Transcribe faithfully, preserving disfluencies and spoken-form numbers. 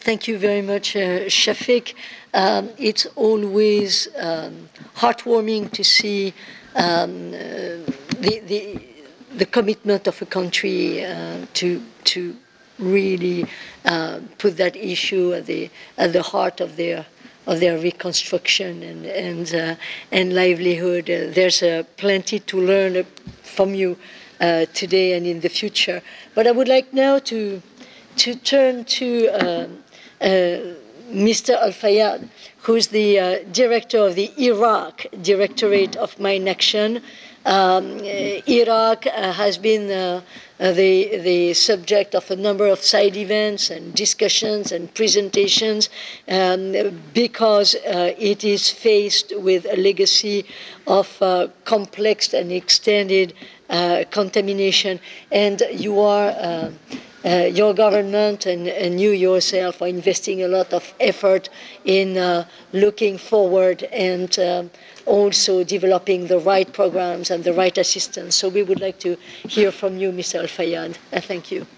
Thank you very much, uh, Shafiq. Um, it's always um, heartwarming to see um, uh, the, the the commitment of a country uh, to to really uh, put that issue at the at the heart of their of their reconstruction and and uh, and livelihood. Uh, there's uh, plenty to learn uh, from you uh, today and in the future. But I would like now to to turn to um, uh, Mister Al Fayad, who's the uh, director of the Iraq Directorate of Mine Action. Um, uh, Iraq uh, has been uh, uh, the, the subject of a number of side events and discussions and presentations um, because uh, it is faced with a legacy of uh, complex and extended uh, contamination. And you are uh, uh, your government and, and you yourself are investing a lot of effort in uh, looking forward and um, also developing the right programs and the right assistance. So we would like to hear from you, Mister Al Fayad. Uh, thank you.